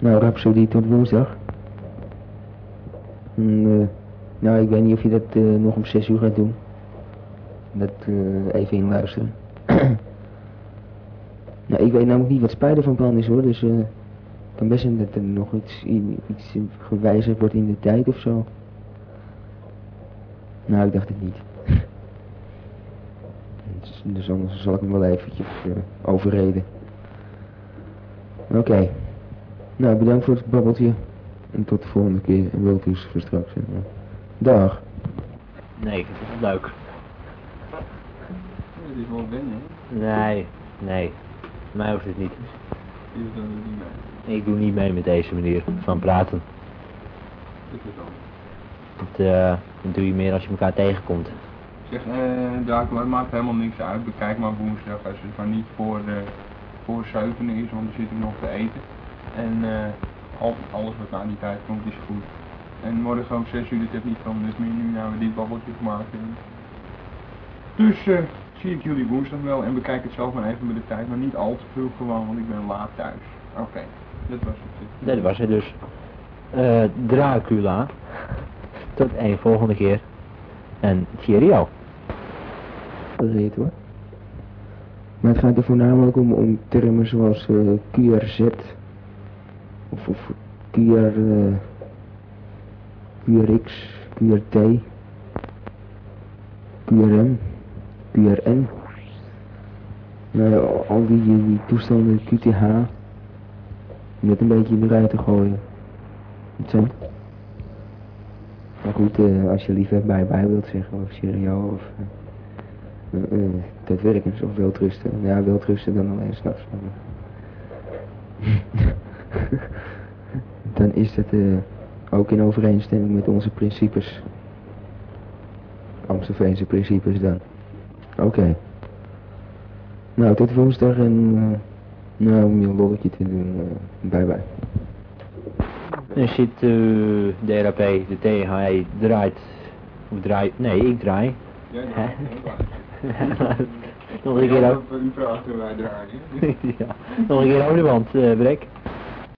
Nou, Rhapsody tot woensdag. Nou, ik weet niet of je dat nog om 6 uur gaat doen. Dat even inluisteren. Nou, ik weet namelijk niet wat Spider van plan is hoor, dus het kan best zijn dat er nog iets gewijzigd wordt in de tijd of zo. Nou, ik dacht het niet. Dus anders zal ik hem wel eventjes overreden. Oké. Nou, bedankt voor het babbeltje. En tot de volgende keer. En wel toes voor straks. Dag. Nee, ik vind het wel leuk. Het is wel wennen. Nee. Mij hoeft het niet. Je doet er niet mee. Ik doe niet mee met deze manier van praten. Dat is wel. Dat doe je meer als je elkaar tegenkomt. Zeg, Dracula, het maakt helemaal niks uit. Bekijk maar woensdag als het maar niet voor 7 is, want dan zit ik nog te eten. En alles wat na die tijd komt is goed. En morgen om 6 uur, dit heeft niet veel nut meer nu we dit babbeltje gemaakt hebben. Dus zie ik jullie woensdag wel en bekijk het zelf maar even met de tijd, maar niet al te veel gewoon, want ik ben laat thuis. Oké, dat was het. Dat was het dus. Dracula. Tot een volgende keer. En cheerio. Gereed hoor. Maar het gaat er voornamelijk om termen zoals QRZ of QRX, QRT, QRM, QRN. Nou ja, al die toestanden, QTH, om dat een beetje eruit te gooien. Het zijn. Maar goed, als je liever bij wilt zeggen, of cheerio, of daadwerkelijk, of welterusten. Ja, welterusten dan alleen s'nachts. Dan is het ook in overeenstemming met onze principes. Amstelveense principes dan. Oké. Nou, tot woensdag en nou, om je een lolletje te doen, bye bye. Dan zit de RAP, de THE draait. Of draait? Nee, ik draai. Ja, Nog een keer over. U praat en wij draaien. Ja, nog een keer over de wand, Brek.